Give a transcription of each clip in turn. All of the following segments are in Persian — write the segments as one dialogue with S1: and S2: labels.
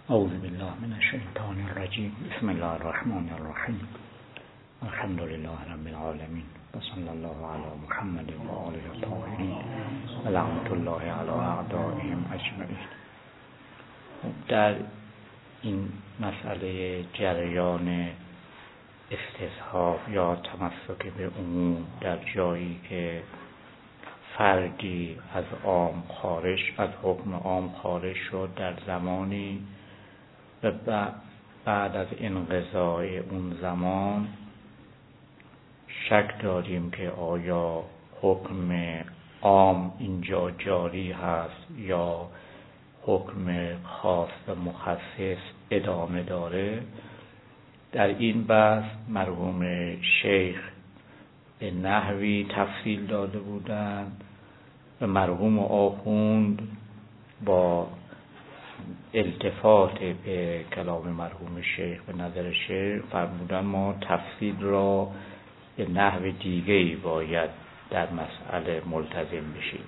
S1: اعوذ بالله من الشیطان الرجیم. بسم الله الرحمن الرحیم. الحمد لله رب العالمین و صلی الله علی محمد و آله الطاهرین و لعنت الله علی اعدائهم اجمعین. در این مسئله جریان استصحاب یا تمسک به عموم در جایی که فردی از حکم عام خارج شد در زمانی و بعد از انقضای اون زمان شک داریم که آیا حکم عام اینجا جاری هست یا حکم خاص و مخصص ادامه داره. در این بحث مرحوم شیخ به نحوی تفصیل داده بودند و مرحوم آخوند با التفات به کلام مرحوم شیخ به نظر شیخ فرمودن ما تفصیل را به نحو دیگه‌ای باید در مسئله ملتزم بشیم.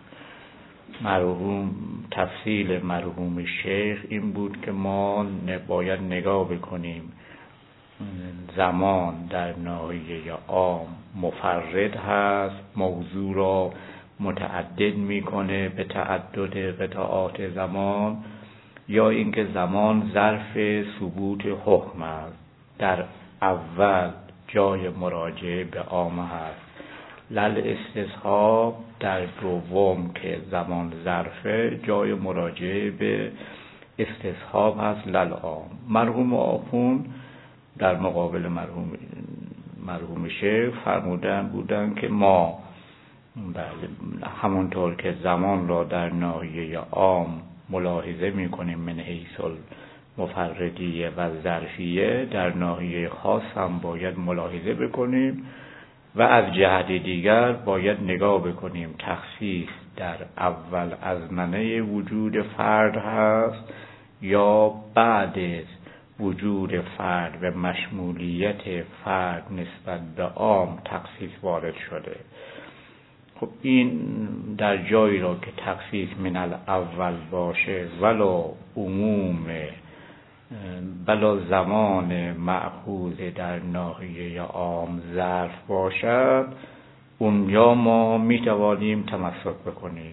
S1: تفصیل مرحوم شیخ این بود که ما باید نگاه بکنیم زمان در ناحیه عام مفرد هست، موضوع را متعدد میکنه به تعدد قطعات زمان، یا اینکه زمان ظرف ثبوت حکم است. در اول جای مراجعه به عام هست لل استصحاب، در دوم که زمان ظرفه جای مراجعه به استصحاب هست لل عام. مرحوم آخوند در مقابل مرحوم شیخ فرمودن بودن که ما همونطور که زمان را در ناحیه عام ملاحظه میکنیم من حیث المفردیه و ظرفیه، در ناحیه خاص هم باید ملاحظه بکنیم و از جهت دیگر باید نگاه بکنیم تخصیص در اول ازمنه وجود فرد هست یا بعد وجود فرد و مشمولیت فرد نسبت به عام تخصیص وارد شده. خب این در جایی را که تخصیص من الاول باشه ولو عموم بلا زمان مأخوذ در ناحیه عام ظرف باشد، اونجا ما میتوانیم تمسک بکنیم.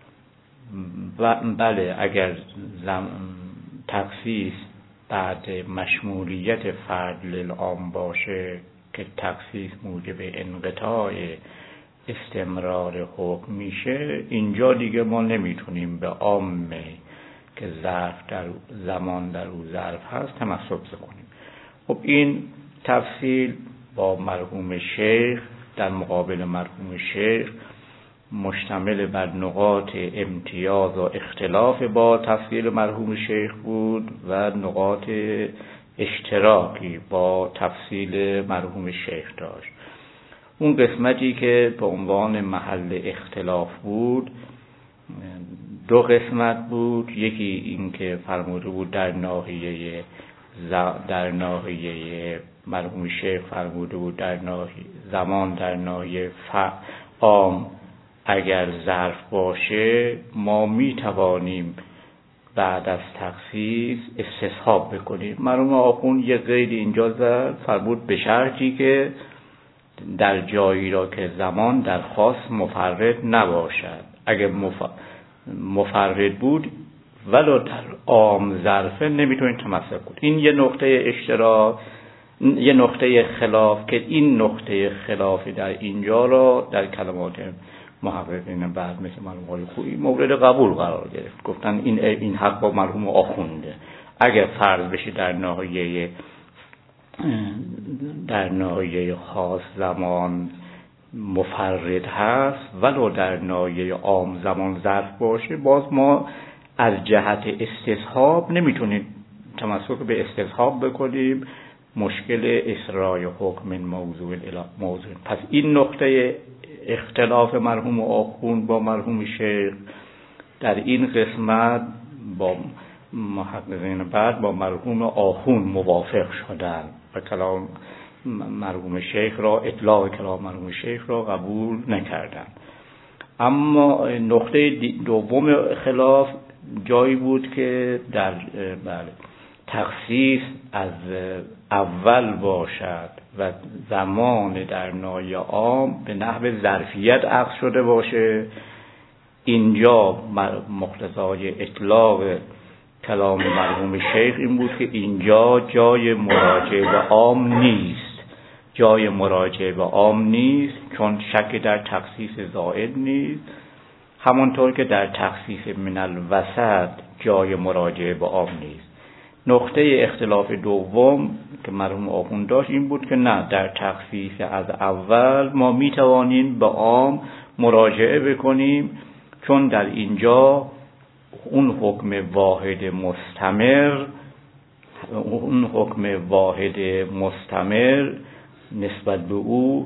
S1: بله اگر تخصیص بعد مشمولیت فرد للعام باشه که تخصیص موجب انقطاع استمرار حکم میشه، اینجا دیگه ما نمیتونیم به عام که ظرف در زمان در او ظرف هست تمسک کنیم. خب این تفصیل با مرحوم شیخ در مقابل مرحوم شیخ مشتمل بر نقاط امتیاز و اختلاف با تفصیل مرحوم شیخ بود و نقاط اشتراکی با تفصیل مرحوم شیخ داشت. اون قسمتی که به عنوان محل اختلاف بود دو قسمت بود. یکی این که فرموده بود در ناحیه مرحوم شیخ فرموده بود در ناحیه زمان در ناحیه عام اگر ظرف باشه ما می توانیم بعد از تخصیص استصحاب بکنیم. مرحوم آخوند یه قید اینجا زد، فرمود به شرطی که در جایی را که زمان در خاص مفرد نباشد. اگر مفرد بود ولو در عام ظرفه نمیتونید تمسک کنید. این یه نقطه خلاف که این نقطه خلافی در اینجا را در کلمات محققین بعد مثل مرحوم خویی مورد قبول قرار گرفت. گفتن این حق با مرحوم آخونده. اگر فرض بشه در ناحیه خاص زمان مفرد هست ولو در ناحیه عام زمان ظرف باشه، باز ما از جهت استصحاب نمیتونیم تمسک به استصحاب بکنیم، مشکل اسرای حکم من موضوع الی موضوع. پس این نقطه اختلاف مرحوم آخوند با مرحوم شیخ در این قسمت با محققین بعد با مرحوم آخوند موافق شدند و کلام مرحوم شیخ را اطلاق کلام مرحوم شیخ را قبول نکردند. اما نقطه دوم خلاف جایی بود که تخصیص از اول باشد و زمان در ناحیه عام به نحو ظرفیت اخذ شده باشه، اینجا مقتضای اطلاق کلام مرحوم شیخ این بود که اینجا جای مراجعه به عام نیست، جای مراجعه به عام نیست، چون شک در تخصیص زائد نیست، همانطور که در تخصیص من الوسط جای مراجعه به عام نیست. نقطه اختلاف دوم که مرحوم آخوند داشت این بود که نه، در تخصیص از اول ما می توانیم به عام مراجعه بکنیم، چون در اینجا اون حکم واحد مستمر نسبت به او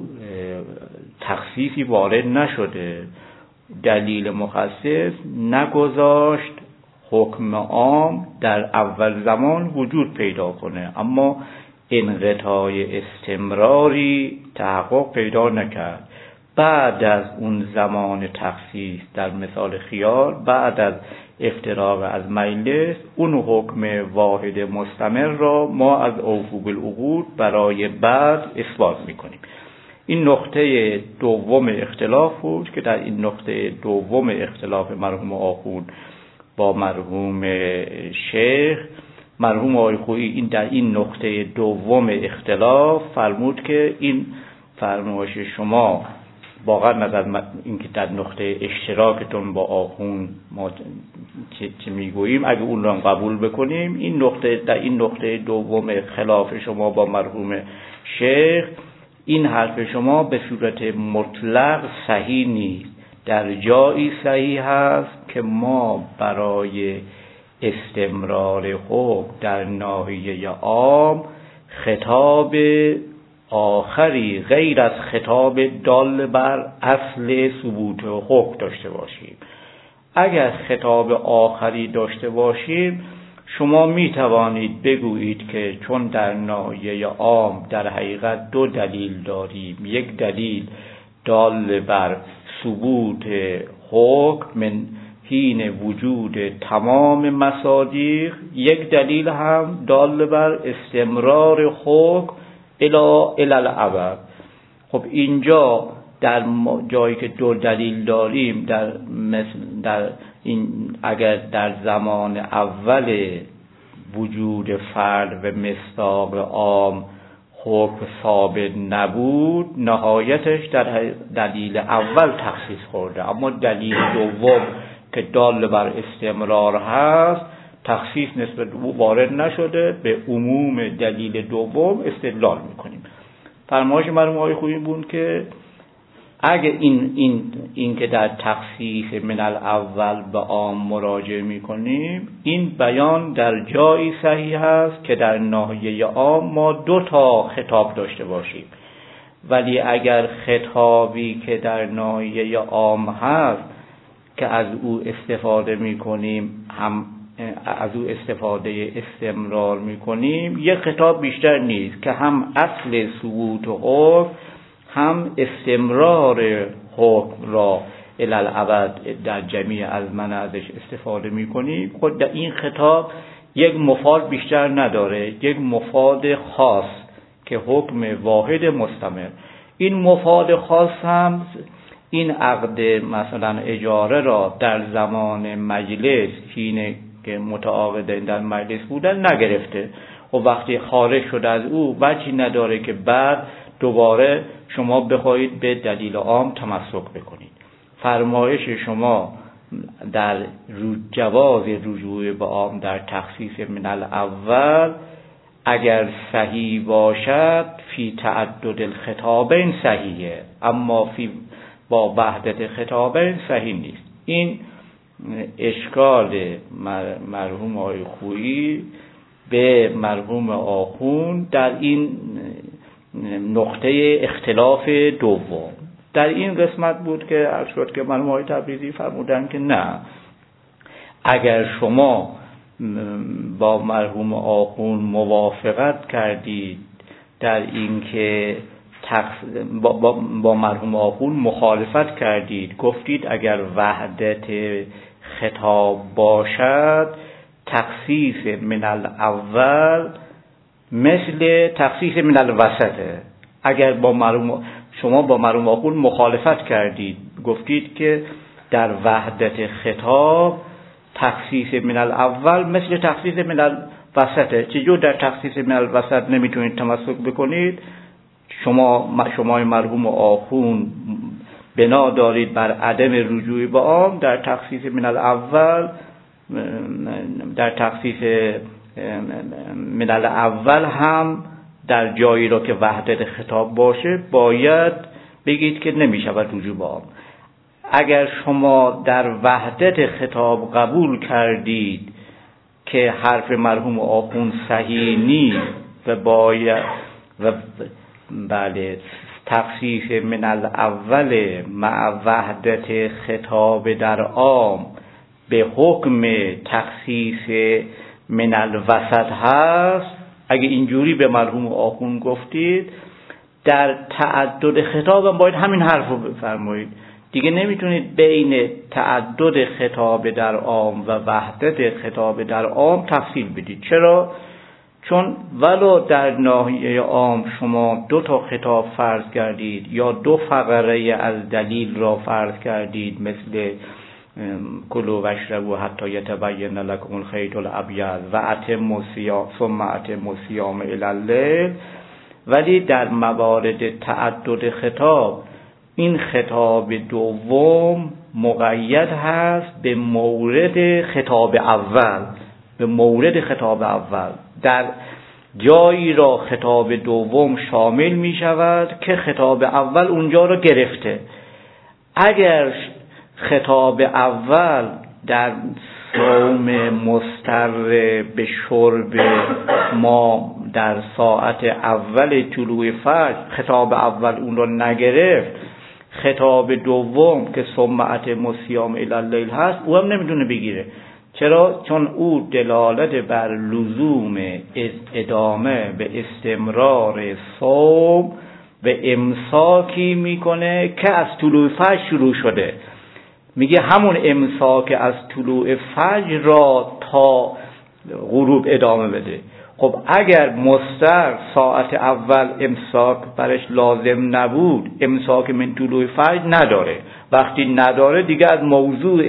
S1: تخصیصی وارد نشده. دلیل مخصص نگذاشت حکم عام در اول زمان وجود پیدا کنه، اما انقطاع استمراری تحقق پیدا نکرد. بعد از اون زمان تخصیص در مثال خیال، بعد از افتراق از مجلس، اون حکم واحد مستمر را ما از اوفو بالعقود برای بعد اثبات میکنیم. این نقطه دوم اختلاف بود که در این نقطه دوم اختلاف مرحوم آخوند با مرحوم شیخ، مرحوم آقای خویی این در این نقطه دوم اختلاف فرمود که این فرمایش شما واقعا نظر اینکه در نقطه اشتراکتون با آخوند ما چه میگوییم اگه اون رو قبول بکنیم، این نقطه در این نقطه دوم خلاف شما با مرحوم شیخ، این حرف شما به صورت مطلق صحیح نیست. در جایی صحیح هست که ما برای استمرار حکم در ناحیه عام خطاب آخری غیر از خطاب دال بر اصل ثبوت حکم داشته باشیم. اگر خطاب آخری داشته باشیم، شما می توانید بگویید که چون در ناحیه عام در حقیقت دو دلیل داریم، یک دلیل دال بر ثبوت حکم من حین وجود تمام مصادیق، یک دلیل هم دال بر استمرار حکم الی الابد. خب اینجا در جایی که دو دلیل داریم، در این اگر در زمان اول وجود فرد و مصداق عام حکم ثابت نبود، نهایتش در دلیل اول تخصیص خورده، اما دلیل دوم که دال بر استمرار هست تخصیص نسبت به او وارد نشده، به عموم دلیل دوم استدلال میکنیم. فرمایش مرحوم آقای خویی بود که اگه این که در تخصیص من الاول به عام مراجعه میکنیم، این بیان در جایی صحیح هست که در ناحیه عام ما دو تا خطاب داشته باشیم، ولی اگر خطابی که در ناحیه عام هست که از او استفاده میکنیم هم از او استفاده استمرار میکنیم، یک خطاب بیشتر نیست که هم اصل ثبوت حکم هم استمرار حکم را الالعبد در جمیع ازمنه ازش استفاده میکنیم. خود در این خطاب یک مفاد بیشتر نداره، یک مفاد خاص که حکم واحد مستمر. این مفاد خاص هم این عقد مثلا اجاره را در زمان مجلس حین که متعاقدین در مجلس بودن نگرفته و وقتی خارج شده از او وجهی نداره که بعد دوباره شما بخواهید به دلیل عام تمسک بکنید. فرمایش شما در جواز رجوع به عام در تخصیص من الاول اگر صحیح باشد فی تعدد الخطابین صحیحه، اما با وحدت خطابین صحیح نیست. این اشکال مرحوم آقای خویی به مرحوم آخوند در این نقطه اختلاف دوم در این قسمت بود که عرض شد که مرحوم آقای تبریزی فرمودن که نه، اگر شما با مرحوم آخوند موافقت کردید در این که با مرحوم آخوند مخالفت کردید، گفتید اگر وحدت خطاب باشد تخصیص من الاول مثل تخصیص من الوسطه. اگر شما با مرحوم آخوند مخالفت کردید، گفتید که در وحدت خطاب تخصیص من الاول مثل تخصیص من الوسطه. چجور در تخصیص من الوسط نمیتونید تمسک بکنید؟ شما مرحوم آخوند بنا دارید بر عدم رجوع به عام، در تخصیص من الاول، در تخصیص من الاول هم در جایی را که وحدت خطاب باشه باید بگید که نمیشود رجوع به عام. اگر شما در وحدت خطاب قبول کردید که حرف مرحوم آخوند صحیح نیست و باید بله تخصیص من الاول مع وحدت خطاب در عام به حکم تخصیص من الوسط هست، اگه اینجوری به مرحوم آخوند گفتید، در تعدد خطاب هم باید همین حرف رو بفرمایید. دیگه نمیتونید بین تعدد خطاب در عام و وحدت خطاب در عام تفصیل بدید. چرا؟ چون ولو در ناحیه عام شما 2 تا خطاب فرض کردید یا 2 فقره از دلیل را فرض کردید، مثل کلوا واشربوا حتی یتبین لکم الخیط الابیض و اتموا الصیام ثم اتموا الصیام الی اللیل، ولی در موارد تعدد خطاب این خطاب دوم مقید هست به مورد خطاب اول، به مورد خطاب اول. در جایی را خطاب دوم شامل می شود که خطاب اول اونجا را گرفته. اگر خطاب اول در صوم مضطر به شرب ما در ساعت اول طلوع فجر خطاب اول اون را نگرفت، خطاب دوم که ثم اتموا الصیام الی اللیل هست او هم نمیتونه بگیره. چرا؟ چون او دلالت بر لزوم ادامه به استمرار صوم و امساکی میکنه که از طلوع فجر شروع شده. میگه همون امساک از طلوع فجر را تا غروب ادامه بده. خب اگر مضطر ساعت اول امساک برش لازم نبود، امساک من طلوع فجر نداره، وقتی نداره دیگه از موضوع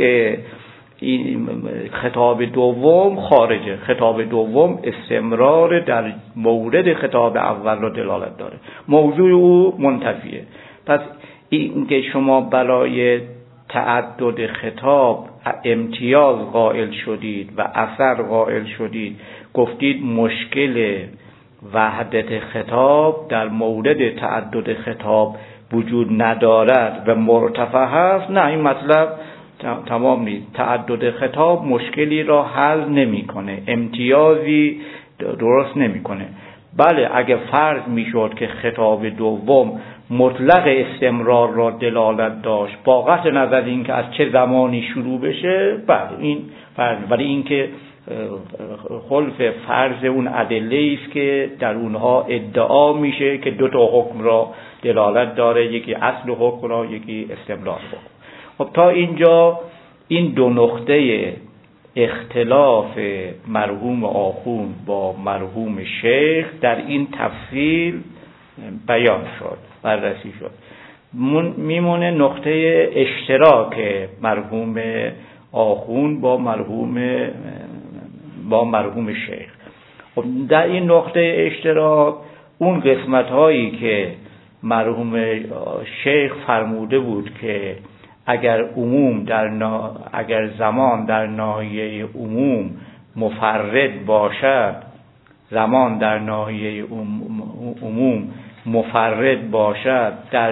S1: این خطاب دوم خارجه. خطاب دوم استمرار در مورد خطاب اول را دلالت داره، موضوع او منتفیه. پس این که شما برای تعدد خطاب امتیاز قائل شدید و اثر قائل شدید، گفتید مشکل وحدت خطاب در مورد تعدد خطاب وجود ندارد و مرتفع هست، نه، این مطلب تمام نیست. تعدد خطاب مشکلی را حل نمیکنه، امتیازی درست نمیکنه. بله اگه فرض میشد که خطاب دوم مطلق استمرار را دلالت داشت با قطع نظر اینکه از چه زمانی شروع بشه، بله این فرض، ولی اینکه خلف فرض اون ادله است که در اونها ادعا میشه که 2 تا حکم را دلالت داره، یکی اصل حکم را، یکی استمرار حکم. خب تا اینجا این 2 نقطه اختلاف مرحوم آخوند با مرحوم شیخ در این تفصیل بیان شد، بررسی شد. میمونه نقطه اشتراک مرحوم آخوند با مرحوم شیخ. خب در این نقطه اشتراک اون قسمت هایی که مرحوم شیخ فرموده بود که اگر اگر زمان در ناحیه عموم مفرد باشد، زمان در ناحیه عموم مفرد باشد،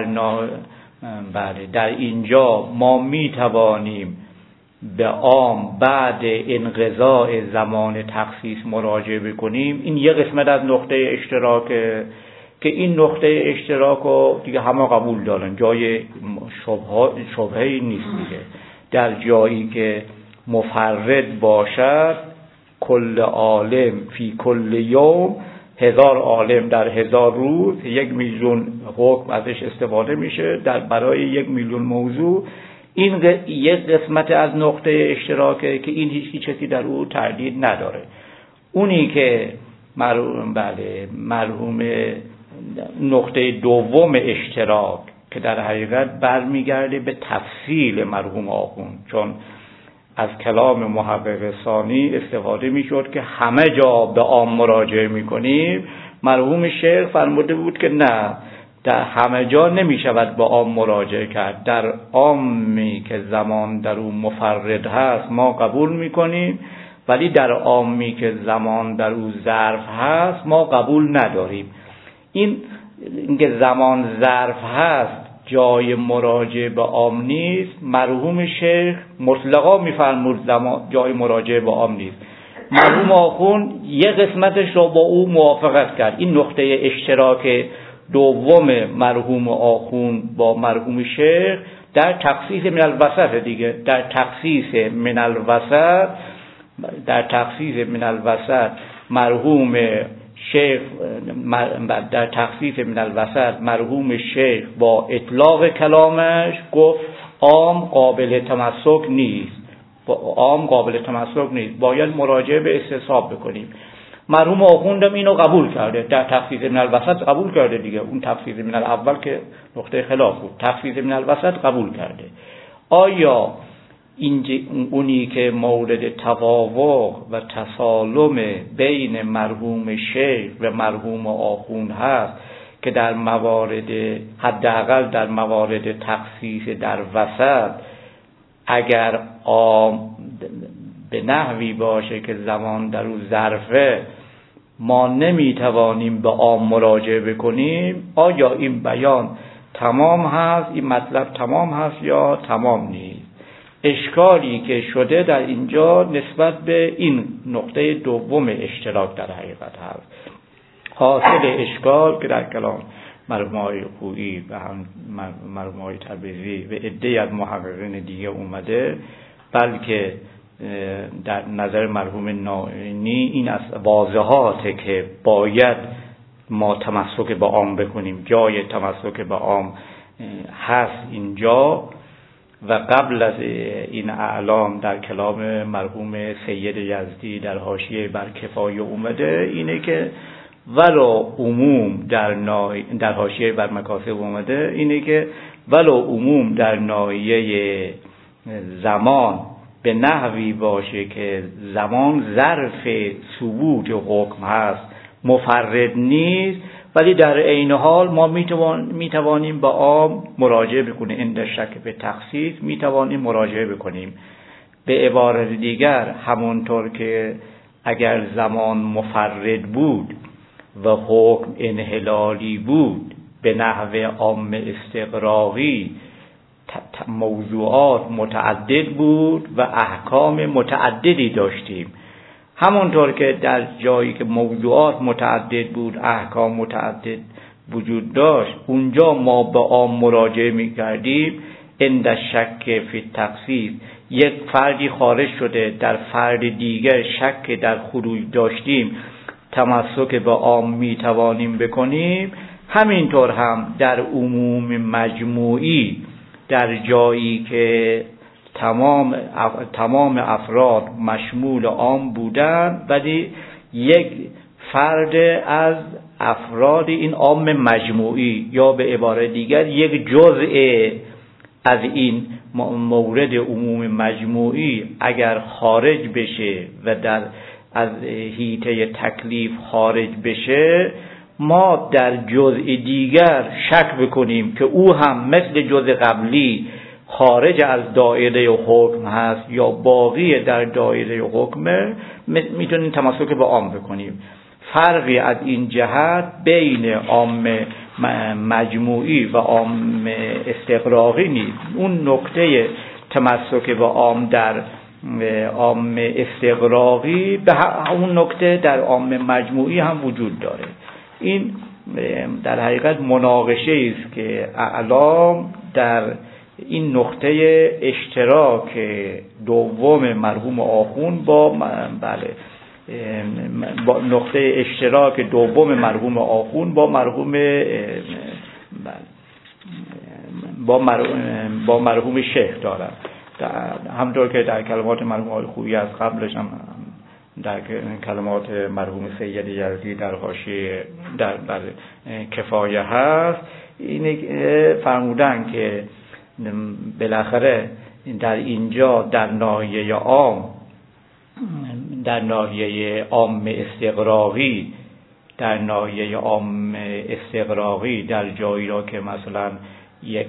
S1: در اینجا ما می توانیم به عام بعد انقضاء زمان تخصیص مراجعه بکنیم. این یه قسمت از نقطه اشتراکه که این نقطه اشتراک رو دیگه همه قبول دارن، جای شبهه‌ای نیست دیگه. در جایی که مفرد باشد، کل عالم فی کل یوم، 1000 عالم در 1000 روز، 1 میلیون حکم ازش استفاده میشه برای 1 میلیون موضوع. این یک قسمت از نقطه اشتراکه که این هیچ کسی در او تردید نداره. اونی که مرحوم نقطه دوم اشتراک که در حقیقت برمیگرده به تفصیل مرحوم آخوند، چون از کلام محقق ثانی استفاده میشد که همه جا به عام مراجعه میکنیم. مرحوم شیخ فرموده بود که نه، در همه جا نمیشود به عام مراجعه کرد. در عامی که زمان در اون مفرد هست ما قبول میکنیم، ولی در عامی که زمان در اون ظرف هست ما قبول نداریم. اینکه زمان ظرف هست جای مراجعه به عام نیست. مرحوم شیخ مطلقا میفرمود جای مراجعه به عام نیست. مرحوم آخوند یک قسمتش را با او موافقت کرد. این نقطه اشتراک دوم مرحوم آخوند با مرحوم شیخ در تخصیص من الوسط دیگه، در تخصیص من الوسط مرحوم شیخ مرحوم شیخ با اطلاق کلامش گفت عام قابل تمسک نیست، باید مراجعه به استصحاب بکنیم. مرحوم آخوندم اینو قبول کرده، در تخصیص من الوسط قبول کرده دیگه. اون تخصیص من الاول که نقطه خلاف بود، تخصیص من الوسط قبول کرده. آیا اونی که مورد توافق و تسالم بین مرحوم شیخ و مرحوم آخوند هست که در موارد حداقل در موارد تخصیص در وسط اگر به نحوی باشه که زمان در اون ظرفه ما نمیتوانیم به عام مراجعه بکنیم، آیا این بیان تمام هست، این مطلب تمام هست یا تمام نیست؟ اشکالی که شده در اینجا نسبت به این نقطه دوم اشتراک در حقیقت هست. حاصل اشکال که در کلام مرحوم آقای خویی و هم مرحوم آقای تبریزی و عده‌ای از محققین دیگه اومده، بلکه در نظر مرحوم نائینی این از واضحاته که باید ما تمسک به عام بکنیم، جای تمسک به عام هست اینجا. و قبل از این اعلام در کلام مرحوم سید یزدی در حاشیه بر کفایه اومده اینه که ولو عموم در حاشیه بر مکاسب اومده اینه که ولو عموم در ناحیه زمان به نحوی باشه که زمان ظرف ثبوت حکم هست مفرد نیست، ولی در عین حال ما میتوانیم به عام مراجعه بکنیم. عند شک به تخصیص میتوانیم مراجعه بکنیم. به عبارت دیگر همونطور که اگر زمان مفرد بود و حکم انحلالی بود به نحو عام استقراقی موضوعات متعدد بود و احکام متعددی داشتیم. همونطور که در جایی که موضوعات متعدد بود احکام متعدد وجود داشت، اونجا ما به عام مراجعه می‌کردیم. عند شک فی تخصیص یک فردی خارج شده، در فرد دیگر شک در خروج داشتیم، تمسک به عام میتوانیم بکنیم. همینطور هم در عموم مجموعی در جایی که تمام افراد مشمول عام بودند، ولی یک فرد از افراد این عام مجموعی یا به عبارت دیگر یک جزء از این مورد عموم مجموعی اگر خارج بشه و از حیطه تکلیف خارج بشه، ما در جزء دیگر شک بکنیم که او هم مثل جزء قبلی خارج از دایره حکم هست یا باقی در دایره حکمه، میتونیم تمسک به عام بکنیم. فرقی از این جهت بین عام مجموعی و عام استقراقی نیست. اون نکته تمسک به عام در عام استقراقی به اون نکته در عام مجموعی هم وجود داره. این در حقیقت مناقشه است که اعلام در این نقطه اشتراک دوم مرحوم آخوند با نقطه اشتراک دوم مرحوم آخوند با مرحوم با مرحوم شیخ دارم. همونطور که در کلمات مرحوم آقای خویی از قبلش هم در کلمات مرحوم سید یزدی در حاشیه در کفایه هست، اینه فرمودن که بالاخره در اینجا در ناحیه عام، در ناحیه عام استقراقی، در ناحیه عام استقراقی در جایی را که مثلا یک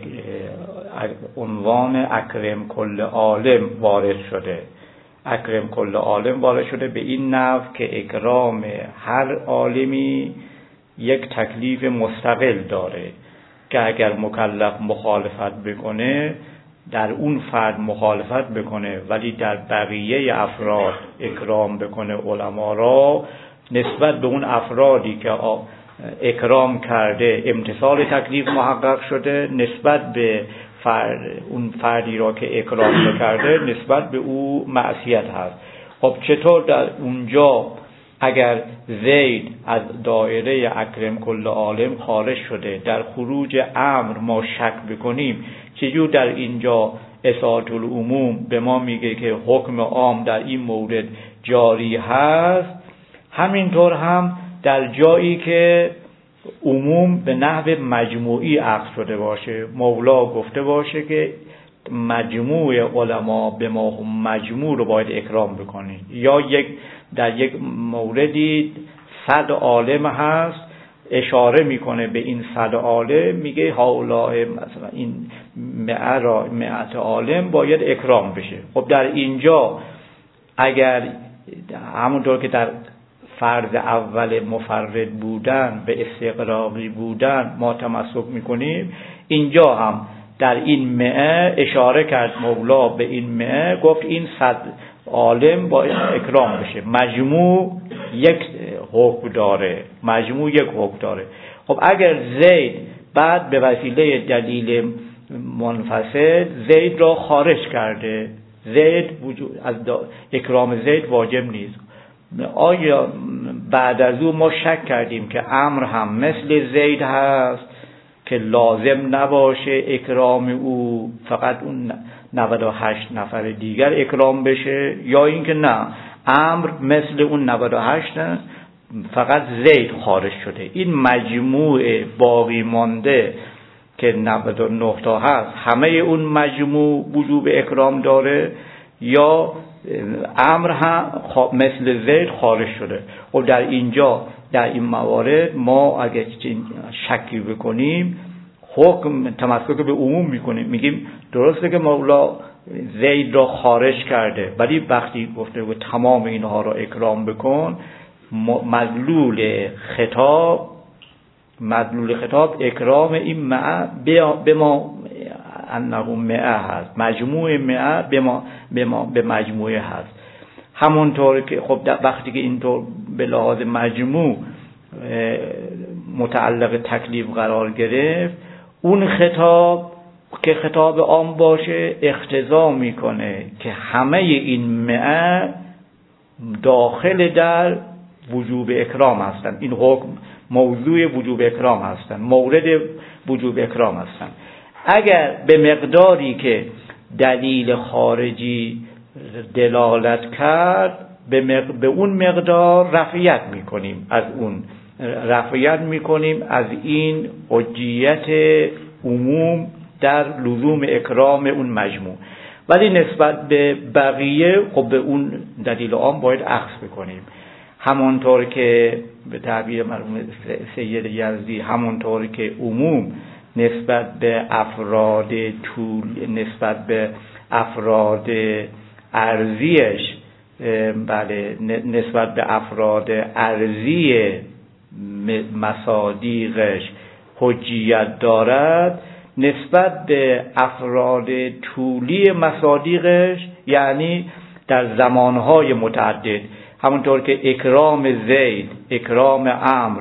S1: عنوان اکرم کل عالم وارد شده، اکرم کل عالم وارد شده به این نحو که اکرام هر عالمی یک تکلیف مستقل داره که اگر مکلف مخالفت بکنه در اون فرد مخالفت بکنه، ولی در بقیه افراد اکرام بکنه علما را، نسبت به اون افرادی که اکرام کرده امتثال تکلیف محقق شده، نسبت به اون فردی را که اکرام نکرده نسبت به او معصیت هست. خب چطور در اونجا اگر زید از دایره اکرم کل عالم خارج شده در خروج امر ما شک بکنیم، چجور در اینجا اصالت العموم به ما میگه که حکم عام در این مورد جاری هست، همینطور هم در جایی که عموم به نحو مجموعی عقد شده باشه، مولا گفته باشه که مجموع علما به ما مجموع رو باید اکرام بکنید، یا در یک موردی 100 عالم هست اشاره میکنه به این 100 عالم، میگه هؤلاء مثلا این 100 عالم باید اکرام بشه. خب در اینجا اگر همونطور که در فرض اول مفرد بودن به استقراقی بودن ما تمسک میکنیم، اینجا هم در این 100 اشاره کرد مولا به این 100، گفت این 100 عالم باید اکرام بشه، مجموع یک حکم داره، مجموع یک حکم داره. خب اگر زید بعد به وسیله دلیل منفصل زید را خارج کرده، زید از اکرام زید واجب نیست، آیا بعد از او ما شک کردیم که امر هم مثل زید هست که لازم نباشه اکرام او فقط اون 98 نفر دیگر اکرام بشه، یا اینکه نه امر مثل اون 98 فقط زید خارج شده، این مجموع باقی مانده که 99 تا هست همه اون مجموع وجوب اکرام داره، یا امر هم مثل زید خارج شده. و در اینجا در این موارد ما اگه شکی بکنیم حکم تمسک به عموم میکنیم، میگیم درسته که مولا زید را خارج کرده، ولی وقتی گفته و تمام اینها را اکرام بکن، مدلول خطاب اکرام این مع به ما انه 100 هست، مجموع 100 به مجموعه هست. همونطور که خب وقتی که اینطور به لحاظ مجموع متعلق تکلیف قرار گرفت، اون خطاب که خطاب عام باشه اقتضا میکنه که همه این 100 داخل در وجوب اکرام هستن، این حکم موضوع وجوب اکرام هستن، مورد وجوب اکرام هستن. اگر به مقداری که دلیل خارجی دلالت کرد به اون مقدار رفعیت میکنیم از این حجیت عموم در لزوم اکرام اون مجموع، ولی نسبت به بقیه خب به اون دلیل عام باید اخذ بکنیم. همونطور که به تعبیر مرحوم سید یزدی، همونطور که عموم نسبت به افراد ارضیش نسبت به افراد ارضی مصادیقش حجیت دارد، نسبت به افراد طولی مصادیقش یعنی در زمانهای متعدد، همونطور که اکرام زید، اکرام عمرو،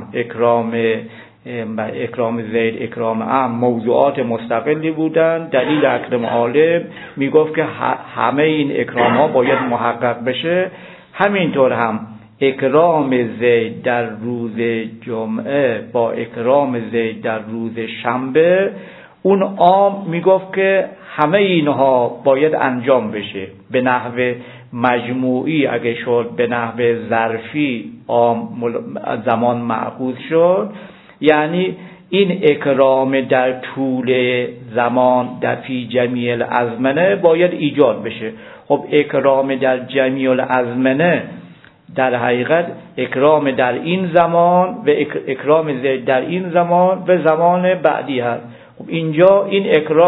S1: اکرام زید، اکرام عمرو موضوعات مستقلی بودن، دلیل اکرم عالم میگفت که همه این اکرام ها باید محقق بشه. همینطور هم اکرام زید در روز جمعه با اکرام زید در روز شنبه اون عام میگفت که همه اینها باید انجام بشه به نحو مجموعی، اگه شد به نحو ظرفی عام زمان مأخوذ شد، یعنی این اکرام در طول زمان در فی جمیع الازمنه باید ایجاد بشه. خب اکرام در جمیع الازمنه در حقیقت اکرام در این زمان و اکرام زید در این زمان و زمان بعدی هست. خب اینجا این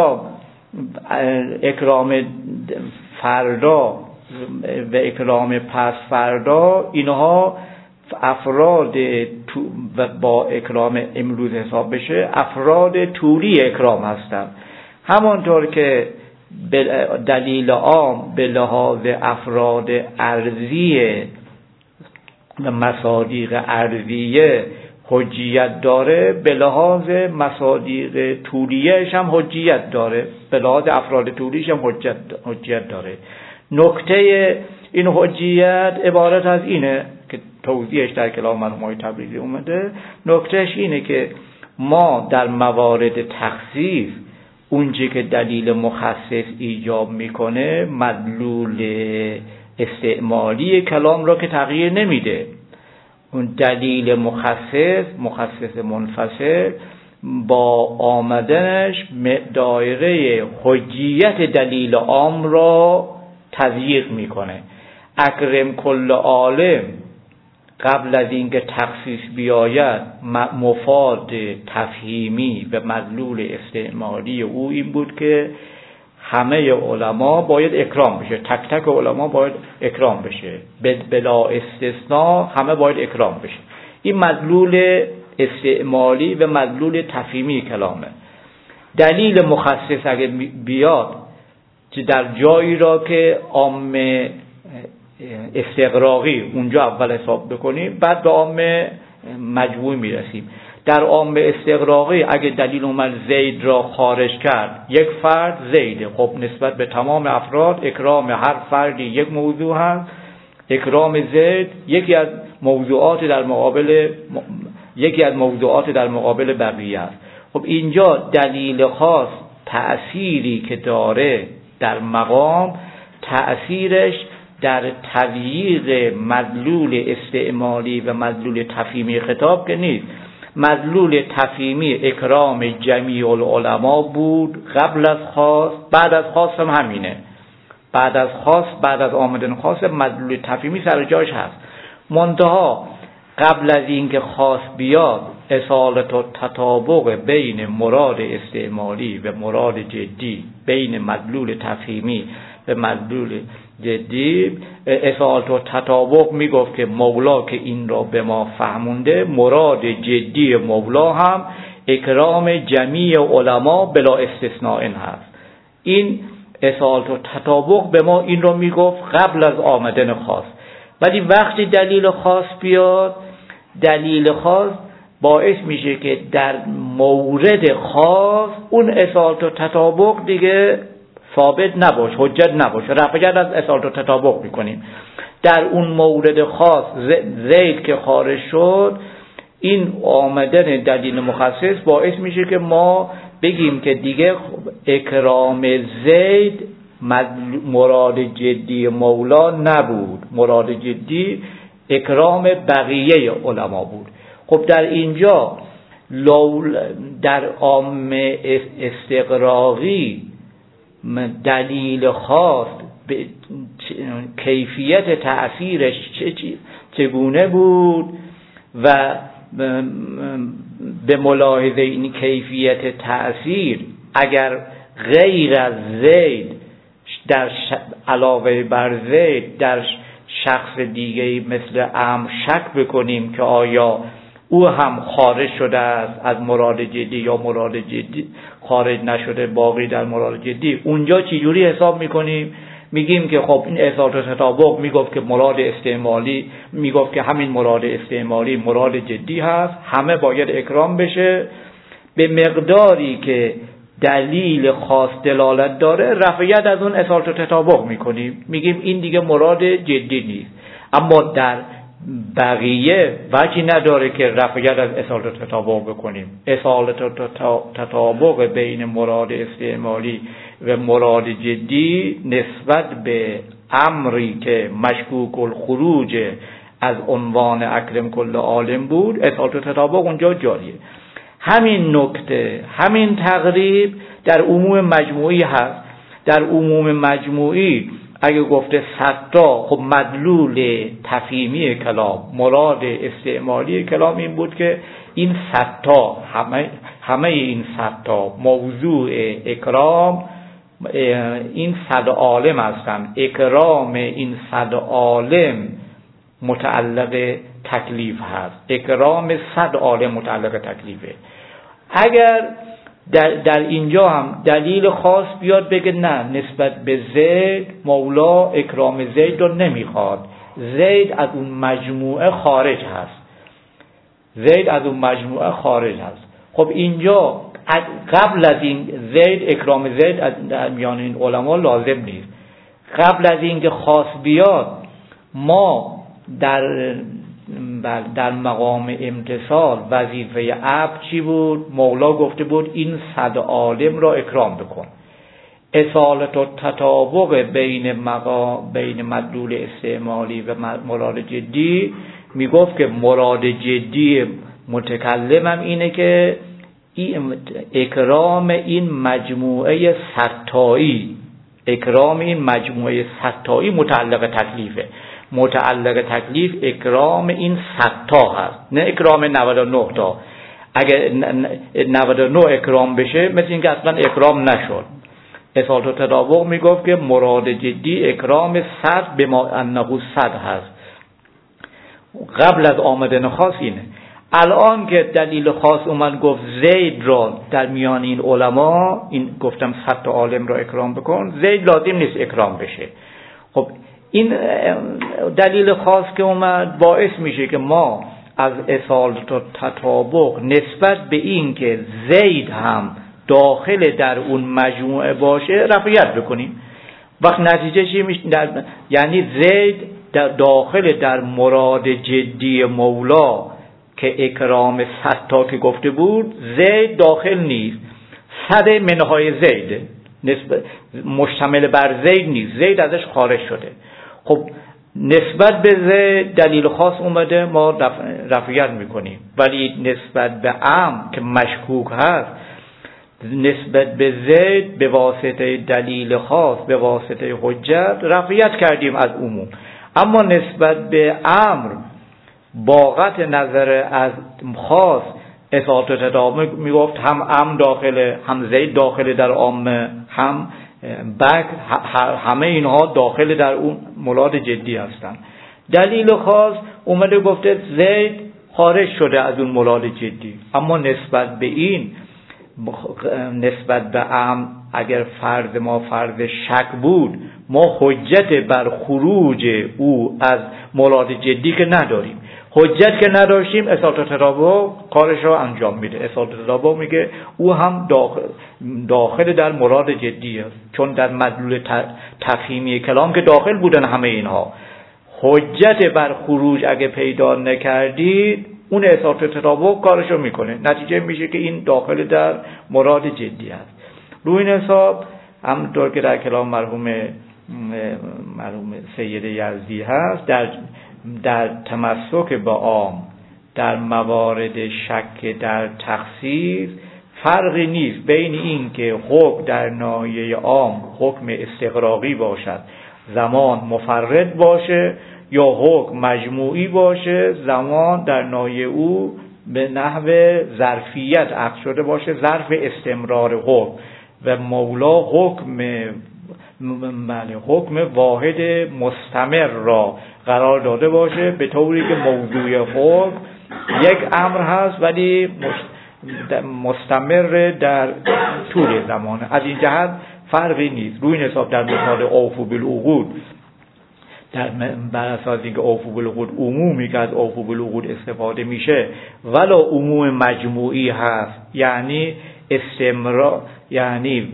S1: اکرام فردا و اکرام پس فردا، اینها افراد با اکرام امروز حساب بشه افراد طولی اکرام هستند. همانطور که دلیل عام به لحاظ افراد ارضی و مصادیق ارضیه حجیت داره، به لحاظ مصادیق طولیه‌اش هم حجیت داره، به لحاظ افراد طولیش هم حجیت داره. نکته این حجیت عبارت از اینه که توضیحش در کلام مرحوم تبریزی اومده. نکتهش اینه که ما در موارد تخصیص اونچه که دلیل مخصص ایجاب میکنه مدلول استعمالی کلام را که تغییر نمیده. اون دلیل مخصص منفصل با آمدنش دایره حجیت دلیل عام را تضییق میکنه. اکرم کل عالم قبل از اینکه تخصیص بیاید مفاد تفهیمی و مدلول استعمالی او این بود که همه علما باید اکرام بشه، تک تک علما باید اکرام بشه، بلا استثناء همه باید اکرام بشه. این مدلول استعمالی و مدلول تفهیمی کلامه. دلیل مخصص اگه بیاد که در جایی را که عام استغراقی اونجا اول حساب بکنیم، بعد به عام مجموعی میرسیم. در عام استغراقی اگه دلیل اومد زید را خارج کرد، یک فرد زیده، خب نسبت به تمام افراد اکرام هر فردی یک موضوع هست. اکرام زید یکی از موضوعات در مقابل بقیه است. خب اینجا دلیل خاص تأثیری که داره در مقام، تأثیرش در تضییق مدلول استعمالی و مدلول تفهیمی خطاب که نیست. مدلول تفهیمی اکرام جمیع العلماء بود قبل از خاص، بعد از خاص هم همینه. بعد از آمدن خاص مدلول تفهیمی سر جاش هست. منتها قبل از اینکه خاص بیاد اصالت و تطابق بین مراد استعمالی و مراد جدی، بین مدلول تفهیمی و مدلول جدی، اصالت و تطابق میگفت که مولا که این را به ما فهمونده، مراد جدی مولا هم اکرام جمیع علما بلا استثناء هست. این اصالت و تطابق به ما این را میگفت قبل از آمدن خاص. ولی وقتی دلیل خاص بیاد، دلیل خاص باعث میشه که در مورد خاص اون اصالت و تطابق دیگه ثابت نباشه، حجت نباشه، رفعیت از اصالت و تطابق میکنیم. در اون مورد خاص زید که خارج شد، این آمدن دلیل مخصص باعث میشه که ما بگیم که دیگه اکرام زید مراد جدی مولا نبود، مراد جدی اکرام بقیه علما بود. خب در اینجا در عام استغراقی دلیل خاص به کیفیت تأثیرش چگونه بود و به ملاحظه این کیفیت تأثیر اگر غیر از زید در علاوه بر زید در شخص دیگه‌ای مثل عمرو شک بکنیم که آیا او هم خارج شده است از مراد جدی یا مراد جدی خارج نشده باقی در مراد جدی، اونجا چجوری حساب میکنیم؟ میگیم که خب این اصالت و تطابق میگفت که مراد استعمالی، میگفت که همین مراد استعمالی مراد جدی هست، همه باید اکرام بشه. به مقداری که دلیل خاص دلالت داره رفعیت از اون اصالت و تطابق میکنیم، میگیم این دیگه مراد جدی نیست. اما در بقیه وجهی نداره که رفعیت از اصالت و تطابق بکنیم. اصالت و تطابق بین مراد استعمالی و مراد جدی نسبت به امری که مشکوک الخروج از عنوان اکرم کل عالم بود، اصالت و تطابق اونجا جاریه. همین نکته، همین تقریب در عموم مجموعی هست. در عموم مجموعی اگه گفته 100 تا، خب مدلول تفهیمی کلام، مراد استعمالی کلام این بود که این 100 تا، همه این 100 تا موضوع اکرام این 100 عالم هستند. اکرام این 100 عالم متعلق تکلیف هست. اکرام 100 عالم متعلق تکلیفه. اگر در اینجا هم دلیل خاص بیاد بگه نه، نسبت به زید مولا اکرام زید رو نمیخواد، زید از اون مجموعه خارج هست، زید از اون مجموعه خارج هست. خب اینجا قبل از این زید، اکرام زید در میان این علما لازم نیست. قبل از این که خاص بیاد، ما در مقام امتصال وظیفه عبد چی بود؟ مولا گفته بود این 100 عالم را اکرام بکن. اصالت و تطابق بین مدلول استعمالی و مراد جدی میگفت که مراد جدی متکلم هم اینه که اکرام این مجموعه 100 تایی، اکرام این مجموعه 100 تایی متعلق تکلیفه. متعلق تکلیف اکرام این 100 تا هست، نه اکرام 99 تا. اگه 99 اکرام بشه مثل این که اصلا اکرام نشد. اصالت و تطابق میگفت که مراد جدی اکرام 100 به ما انه 100 هست. قبل از آمدن خاص اینه. الان که دلیل خاص اومد گفت زید را در میان این علما، این گفتم 100 تا عالم را اکرام بکن، زید لازم نیست اکرام بشه. خب این دلیل خاص که اومد باعث میشه که ما از اصالت و تطابق نسبت به این که زید هم داخل در اون مجموعه باشه رفعیت بکنیم. وقت نتیجه چی میشه؟ یعنی زید داخل در مراد جدی مولا که اکرام 100 تا که گفته بود، زید داخل نیست. 100 منهای زید مشتمل بر زید نیست، زید ازش خارج شده. خب نسبت به زید دلیل خاص اومده، ما رفعیت میکنیم. ولی نسبت به عام که مشکوک هست، نسبت به زید به واسطه دلیل خاص، به واسطه حجت رفعیت کردیم از عموم. اما نسبت به امر با قطع نظر از خاص، اصالت و تطابق میگفت هم امر داخله، هم زید داخله در عامه، هم همه اینها داخل در اون مراد جدی هستن. دلیل خاص اومده گفته زید خارج شده از اون مراد جدی. اما نسبت به این، نسبت به عام، اگر فرض ما فرض شک بود، ما حجت بر خروج او از مراد جدی که نداریم. حجت که نداشتیم، اصالت و تطابق کارش رو انجام میده. اصالت و تطابق میگه او هم داخل در مراد جدی است، چون در مدلول تفهیمی کلام که داخل بودن همه اینها. حجت بر خروج اگه پیدا نکردید، اون اصالت و تطابق کارش رو میکنه. نتیجه میشه که این داخل در مراد جدی است. روی این حساب همونطور که در کلام مرحوم سید یزدی هست، در تمسک با عام در موارد شک در تخصیص فرقی نیست بین این که حکم در ناحیه عام حکم استغراقی باشد، زمان مفرد باشه، یا حکم مجموعی باشه، زمان در ناحیه او به نحو ظرفیت عقد شده باشه، ظرف استمرار حکم، و مولا حکم واحد مستمر را قرار داده باشه، به طوری که موضوع حکم یک امر هست ولی مستمر در طول زمان. از این جهت فرقی نیست. روی این حساب در مثال اوفوا بالعقود، بر اساس اینکه اوفوا بالعقود عمومی که از اوفوا بالعقود استفاده میشه ولی عموم مجموعی هست، یعنی استمرار، یعنی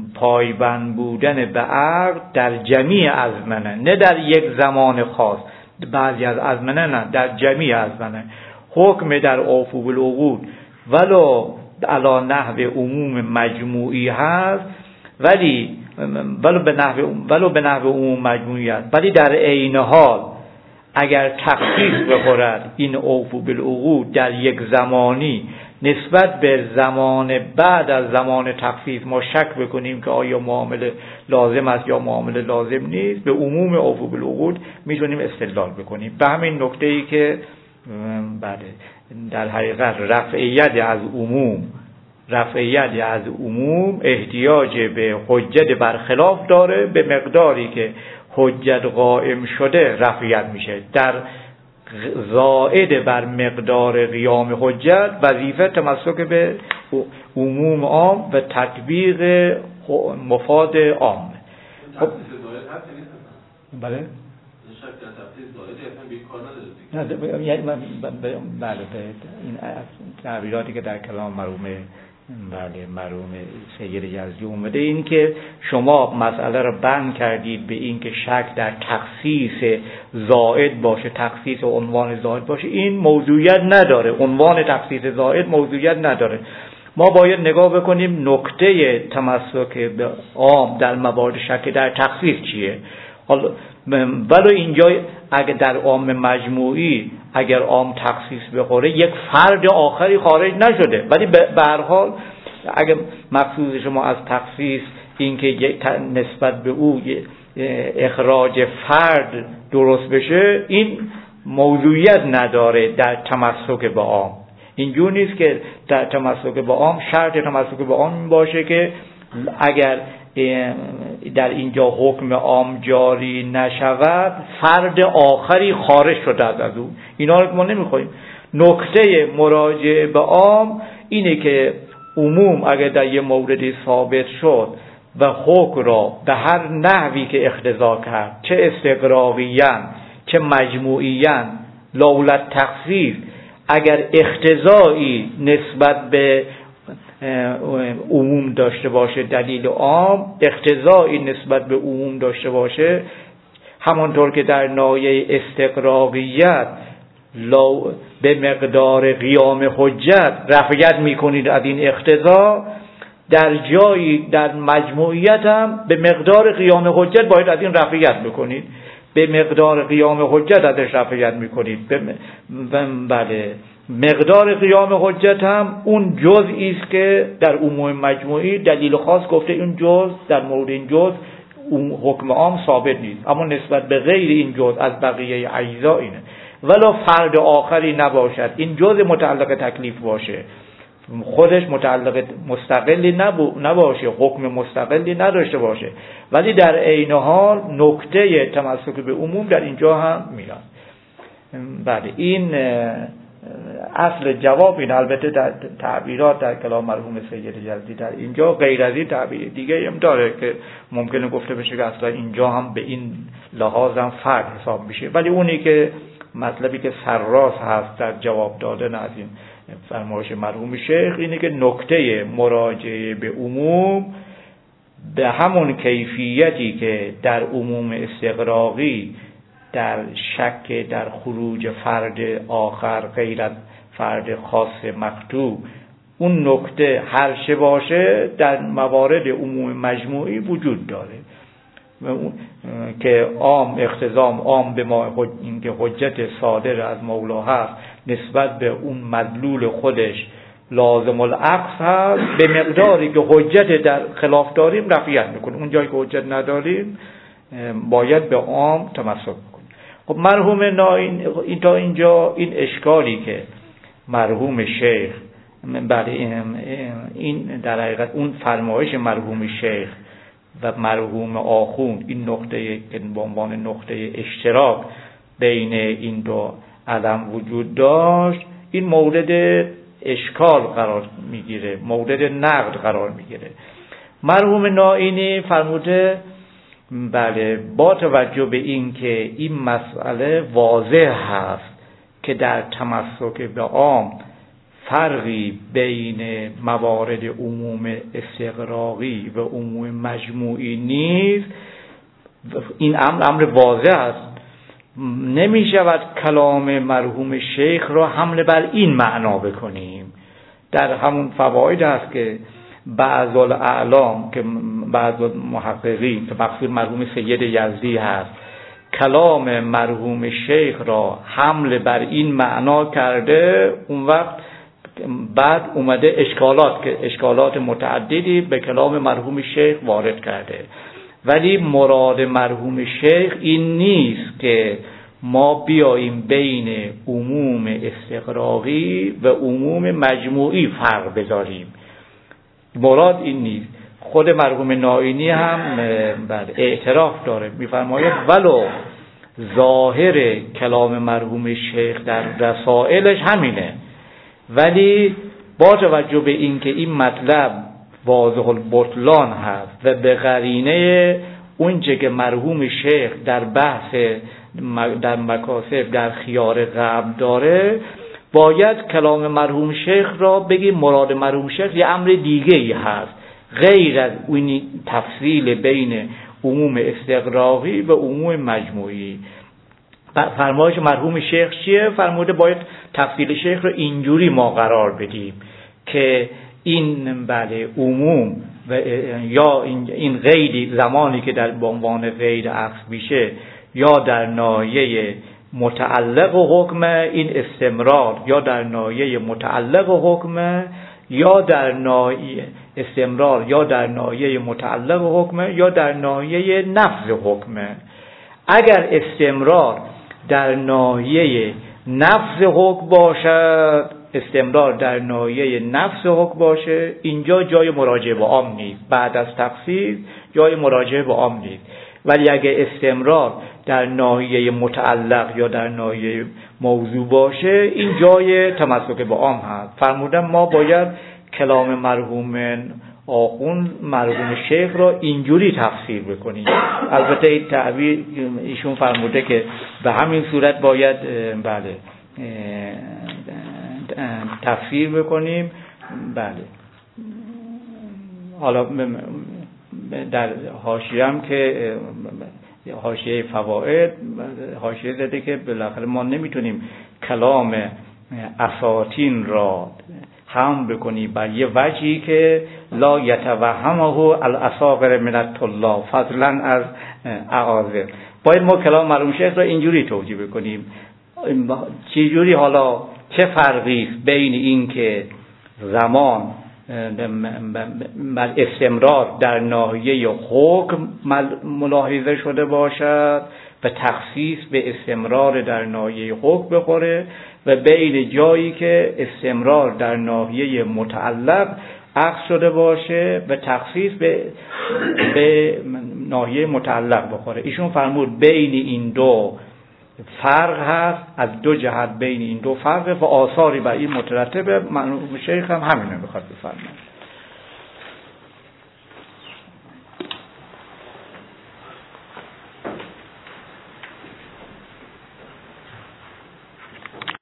S1: پایبند بودن به عقد در جمیع ازمنه، نه در یک زمان خاص. بعضی از ازمنه نه، در جمیع ازمنه حکم در اوفوا بالعقود ولو علی نحو عموم مجموعی هست، ولو به نحو عموم مجموعی هست، ولی در عین حال اگر تخصیص بخورد این اوفوا بالعقود در یک زمانی نسبت به زمان بعد از زمان تخصیص ما شک بکنیم که آیا معامله لازم است یا معامله لازم نیست، به عموم اوفوا بالعقود میتونیم استدلال بکنیم. به همین نکته‌ای که بله در حقیقت رفعیت از عموم احتیاج به حجت برخلاف داره، به مقداری که حجت قائم شده رفعیت میشه. در زائد بر مقدار قیام حجت وظیفه تمسک به عموم عام و تطبیق مفاد عام. خب بله بله این تعبیراتی که در کلام مرحوم سید یزدی اومده، این که شما مسئله رو بند کردید به این که شک در تخصیص زائد باشه، تخصیص عنوان زائد باشه، این موضوعیت نداره. عنوان تخصیص زائد موضوعیت نداره. ما باید نگاه بکنیم نکته تمسک به عام در موارد شک در تخصیص چیه. ولو اینجا اگر در عام مجموعی اگر عام تخصیص بخوره یک فرد آخری خارج نشده، ولی به هر حال اگر مقصود شما از تخصیص این که نسبت به او اخراج فرد درست بشه، این موضوعیت نداره در تمسک به عام. اینجور نیست که در تمسک به عام شرط تمسک به عام باشه که اگر در اینجا حکم عام جاری نشود فرد آخری خارج شده از او. اینا رو ما نمیخوایم. نکته مراجعه به عام اینه که عموم اگر در یه موردی ثابت شد و حکم را به هر نحوی که اقتضا کرد، چه استقراقیاً چه مجموعیاً لولت تخصیص، اگر اقتضایی نسبت به عموم داشته باشه، دلیل عام اقتضایی نسبت به عموم داشته باشه، همانطور که در ناحیه استقراقیت به مقدار قیام حجت رفعیت میکنید از این اقتضا، در جایی در مجموعیت هم به مقدار قیام حجت باید از این رفعیت بکنید، به مقدار قیام حجت ازش رفعیت میکنید. بله مقدار قیام حجت هم اون جزئی است که در عموم مجموعی دلیل خاص گفته این جزء در مورد این جزء حکم عام ثابت نیست، اما نسبت به غیر این جزء از بقیه اجزا اینه. ولی فرد آخری نباشد، این جزء متعلق تکلیف باشه، خودش متعلق مستقلی نباشه، حکم مستقلی نداشته باشه، ولی در عین حال نکته تمسک به عموم در اینجا هم میاد. بله این اصل جواب این. البته در تعبیرات در کلام مرحوم سید یزدی در اینجا غیر از این تعبیر دیگه هم داره که ممکنه گفته بشه که اصلا اینجا هم به این لحاظ هم فرد حساب میشه، ولی اونی که مطلبی که سرراست هست در جواب دادن از این فرمایش مرحوم شیخ اینه که نکته مراجعه به عموم به همون کیفیتی که در عموم استقراقی در شک در خروج فرد آخر غیر از فرد خاص مقطوع اون نکته هر چه باشه در موارد عموم مجموعی وجود داره که عام اختزام عام به ما اینکه حجت صادر از مولا هست نسبت به اون مدلول خودش لازم العکس هست، به مقداری که حجت در خلاف داریم رفعیت میکنه، اون جایی که حجت نداریم باید به عام تمسک بکنیم. خب مرحوم این تا اینجا این اشکالی که مرحوم شیخ این در حقیقت اون فرمایش مرحوم شیخ و مرحوم آخوند این نقطه که به عنوان نقطه اشتراک بین این دو علم وجود داشت، این مورد اشکال قرار میگیره، مورد نقد قرار میگیره. مرحوم نائینی فرموده بله با توجه به این که این مسئله واضح هست که در تمسک به عام فرقی بین موارد عموم استقراقی و عموم مجموعی نیست، این امر واضح است نمی شود کلام مرحوم شیخ را حمل بر این معنا بکنیم. در همون فواید هست که بعض الاعلام که بعض محققین که مقصود مرحوم سید یزدی هست کلام مرحوم شیخ را حمل بر این معنا کرده، اون وقت بعد اومده اشکالات متعددی به کلام مرحوم شیخ وارد کرده. ولی مراد مرحوم شیخ این نیست که ما بیاییم بین عموم استغراقی و عموم مجموعی فرق بذاریم. مراد این نیست. خود مرحوم نائینی هم اعتراف داره، میفرماید ولو ظاهر کلام مرحوم شیخ در رسائلش همینه، ولی با توجه به اینکه این مطلب واضح البطلان هست و به قرینه اونچه که مرحوم شیخ در بحث در مکاسب در خیار قبل داره، باید کلام مرحوم شیخ را بگیم مراد مرحوم شیخ یه امر دیگه ای هست غیر از اون تفصیل بین عموم استغراقی و عموم مجموعی. فرمایش مرحوم شیخ چیه؟ فرموده باید تفصیل شیخ رو اینجوری ما قرار بدیم که این عموم و یا این قیدی زمانی که در عنوان قید عکس میشه یا در ناحیه متعلق و حکم این استمرار، یا در ناحیه متعلق و حکم، یا در ناحیه استمرار، یا در ناحیه متعلق و حکم، یا در ناحیه نفذ حکم. اگر استمرار در ناحیه نفذ حکم باشد، استمرار در ناحیه نفذ حکم باشه، اینجا جای مراجعه به عام نیست. بعد از تفسیر جای مراجعه به عام نیست. ولی اگه استمرار در ناحیه متعلق یا در ناحیه موضوع باشه، این جای تمسک به عام هست. فرمودن ما باید کلام مرحوم آخوند مرحوم شیخ را اینجوری تفسیر بکنیم. البته این تعبیر ایشون فرموده که به همین صورت باید تفسیر بکنیم. بله. حالا در حاشیه هم که حاشیه فواید حاشیه زده که بالاخره ما نمیتونیم کلام اساطین را هم بکنیم بر یه وجهی که لا یتوهمه الاساغر من الطلاب فضلا از اعاذر. باید ما کلام مرحوم شیخ را اینجوری توجیه بکنیم. چه جوری؟ حالا چه فرقی است بین این که زمان استمرار در ناحیه حکم ملاحظه شده باشد و تخصیص به استمرار در ناحیه حکم بخوره، و بین جایی که استمرار در ناحیه متعلق عکس شده باشه و تخصیص به ناحیه متعلق بخوره. ایشون فرمود بین این دو فرق هست، از دو جهت بین این دو فرق و آثاری بر این مترتبه. مرحوم شیخ هم همینو میخواد بفرماید.